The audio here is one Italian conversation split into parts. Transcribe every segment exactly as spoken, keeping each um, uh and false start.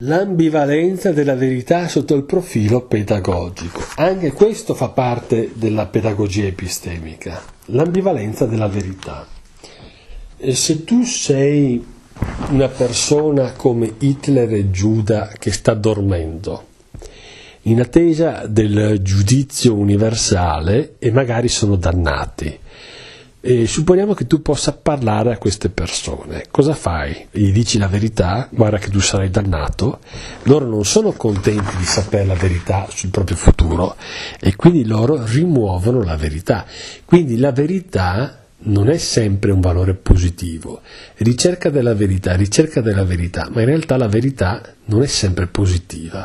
L'ambivalenza della verità sotto il profilo pedagogico. Anche questo fa parte della pedagogia epistemica. L'ambivalenza della verità. E se tu sei una persona come Hitler e Giuda che sta dormendo, in attesa del giudizio universale e magari sono dannati, e supponiamo che tu possa parlare a queste persone, cosa fai? Gli dici la verità, guarda che tu sarai dannato, loro non sono contenti di sapere la verità sul proprio futuro e quindi loro rimuovono la verità. Quindi la verità non è sempre un valore positivo, ricerca della verità, ricerca della verità, ma in realtà la verità non è sempre positiva.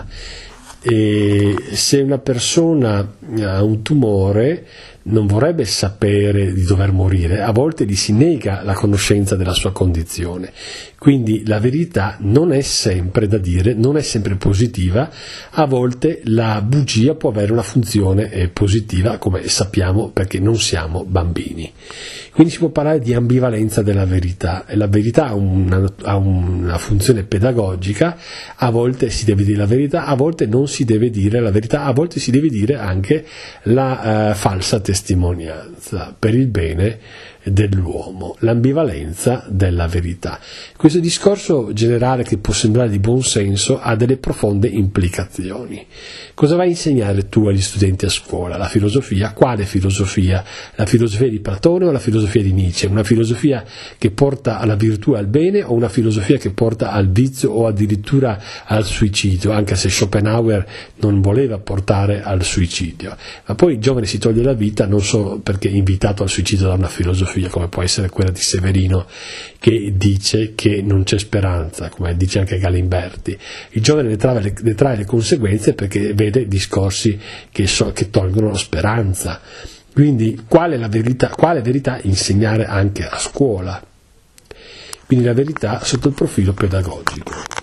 E se una persona ha un tumore non vorrebbe sapere di dover morire, a volte gli si nega la conoscenza della sua condizione, quindi la verità non è sempre da dire, non è sempre positiva, a volte la bugia può avere una funzione positiva, come sappiamo perché non siamo bambini. Quindi si può parlare di ambivalenza della verità, e la verità ha una, ha una funzione pedagogica, a volte si deve dire la verità, a volte non si deve dire la verità, a volte si deve dire anche la eh, falsa testimonianza per il bene dell'uomo, l'ambivalenza della verità. Questo discorso generale, che può sembrare di buon senso, ha delle profonde implicazioni. Cosa vai a insegnare tu agli studenti a scuola? La filosofia? Quale filosofia? La filosofia di Platone o la filosofia di Nietzsche? Una filosofia che porta alla virtù e al bene, o una filosofia che porta al vizio o addirittura al suicidio, anche se Schopenhauer non voleva portare al suicidio. Ma poi il giovane si toglie la vita non solo perché è invitato al suicidio da una filosofia, come può essere quella di Severino, che dice che non c'è speranza, come dice anche Galimberti. Il giovane ne trae le, ne trae le conseguenze perché vede discorsi che, so, che tolgono la speranza. Quindi quale la verità, quale verità insegnare anche a scuola? Quindi la verità sotto il profilo pedagogico.